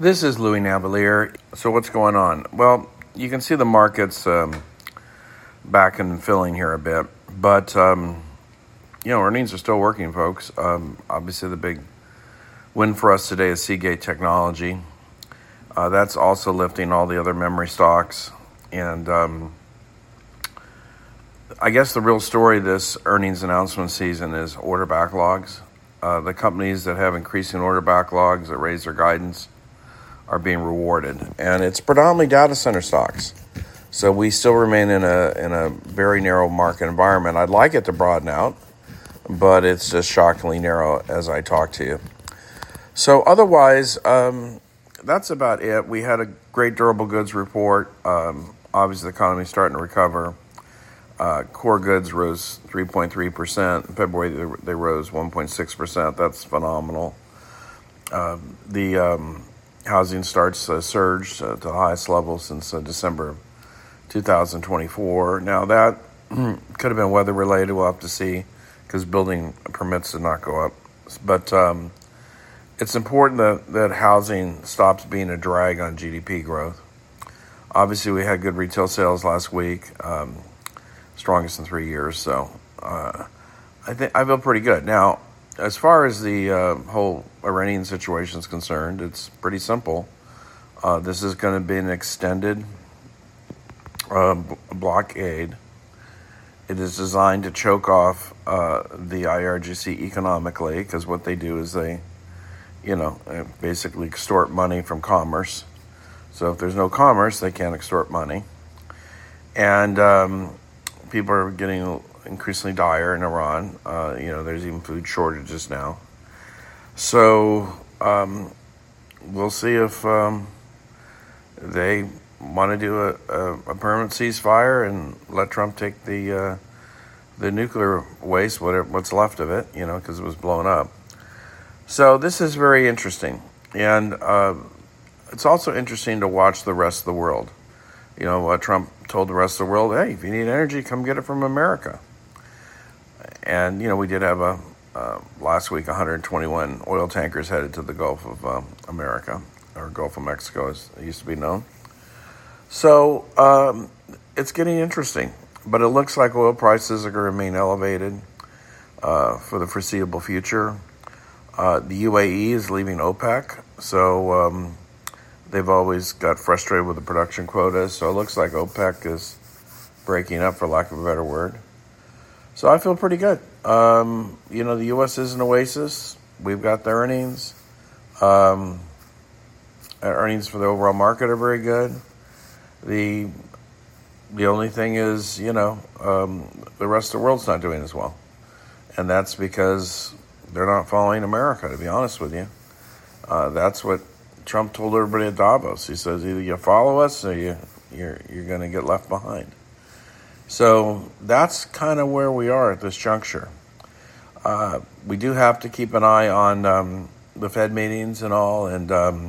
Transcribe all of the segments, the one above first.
This is Louis Navalier. So what's going on? Well, you can see the markets back and filling here a bit, but earnings are still working, folks. Obviously, the big win for us today is Seagate Technology. That's also lifting all the other memory stocks, and I guess the real story this earnings announcement season is order backlogs. The companies that have increasing order backlogs that raise their guidance are being rewarded, and it's predominantly data center stocks. So we still remain in a very narrow market environment. I'd like it to broaden out, but it's just shockingly narrow as I talk to you. So otherwise, that's about it. We had a great durable goods report. Obviously, the economy's starting to recover. Core goods rose 3.3%. In February, they rose 1.6%. That's phenomenal. The housing starts surged to the highest level since December 2024. Now, that could have been weather-related. We'll have to see because building permits did not go up. But it's important that housing stops being a drag on GDP growth. Obviously, we had good retail sales last week, strongest in 3 years. So I feel pretty good. Now, as far as the whole Iranian situation is concerned, it's pretty simple. This is going to be an extended blockade. It is designed to choke off the IRGC economically, because what they do is they, basically extort money from commerce. So if there's no commerce, they can't extort money. And people are getting increasingly dire in Iran. There's even food shortages now. So we'll see if they want to do a permanent ceasefire and let Trump take the nuclear waste, what's left of it, because it was blown up. So this is very interesting. And it's also interesting to watch the rest of the world. Trump told the rest of the world, hey, if you need energy, come get it from America. And, we did have last week 121 oil tankers headed to the Gulf of America, or Gulf of Mexico as it used to be known. So it's getting interesting, but it looks like oil prices are going to remain elevated for the foreseeable future. The UAE is leaving OPEC, so they've always got frustrated with the production quotas. So it looks like OPEC is breaking up, for lack of a better word. So I feel pretty good. The U.S. is an oasis. We've got the earnings. Our earnings for the overall market are very good. The only thing is, the rest of the world's not doing as well. And that's because they're not following America, to be honest with you. That's what Trump told everybody at Davos. He says either you follow us or you're going to get left behind. So that's kind of where we are at this juncture. We do have to keep an eye on the Fed meetings and all, and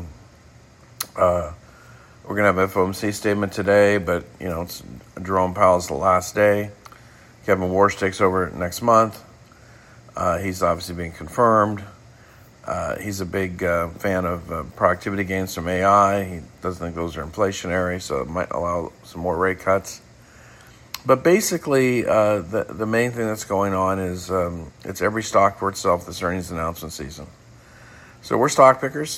we're going to have an FOMC statement today, but, it's Jerome Powell's the last day. Kevin Warsh takes over next month. He's obviously being confirmed. He's a big fan of productivity gains from AI. He doesn't think those are inflationary, so it might allow some more rate cuts. But basically, the main thing that's going on is it's every stock for itself this earnings announcement season. So we're stock pickers,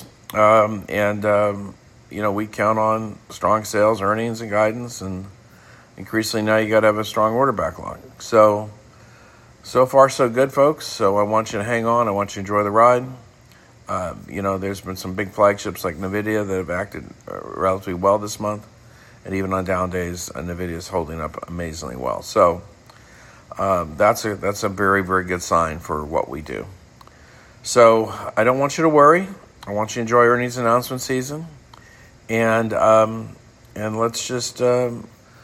and we count on strong sales, earnings, and guidance, and increasingly now you got to have a strong order backlog. So far so good, folks. So I want you to hang on. I want you to enjoy the ride. There's been some big flagships like NVIDIA that have acted relatively well this month. And even on down days, NVIDIA is holding up amazingly well. So that's a very, very good sign for what we do. So I don't want you to worry. I want you to enjoy earnings announcement season. And let's just let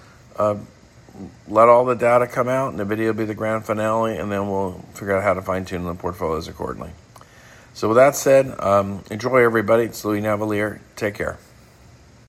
all the data come out. NVIDIA will be the grand finale, and then we'll figure out how to fine-tune the portfolios accordingly. So with that said, enjoy, everybody. It's Louis Navalier. Take care.